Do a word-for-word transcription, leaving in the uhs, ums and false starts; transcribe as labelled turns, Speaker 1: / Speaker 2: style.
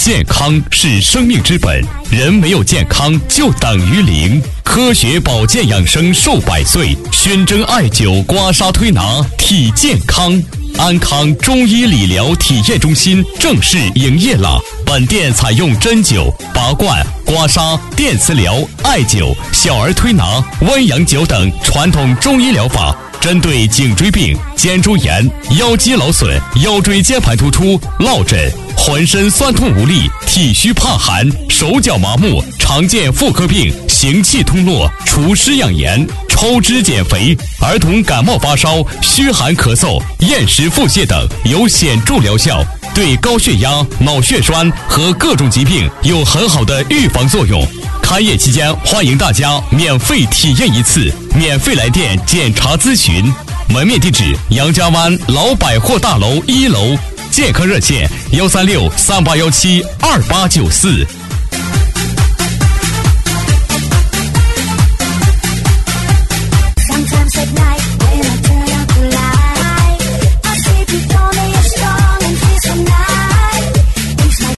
Speaker 1: 健康是生命之本，人没有健康就等于零。科学保健养生寿百岁，宣征艾灸、刮痧、推拿，体健康。安康中医理疗体验中心正式营业了。本店采用针灸、拔罐、刮痧、电磁疗、艾灸、小儿推拿、温阳灸等传统中医疗法，针对颈椎病、肩周炎、腰肌劳损、腰椎间盘突出、落枕、浑身酸痛无力、体虚怕寒、手脚麻木、常见妇科病、行气通络、除湿养颜、抽脂减肥、儿童感冒发烧、虚寒咳嗽、厌食腹泻等有显著疗效，对高血压、脑血栓和各种疾病有很好的预防作用。开业期间，欢迎大家免费体验一次，免费来电检查咨询。门面地址：杨家湾老百货大楼一楼。健康热线：幺三六三八幺七二八九四。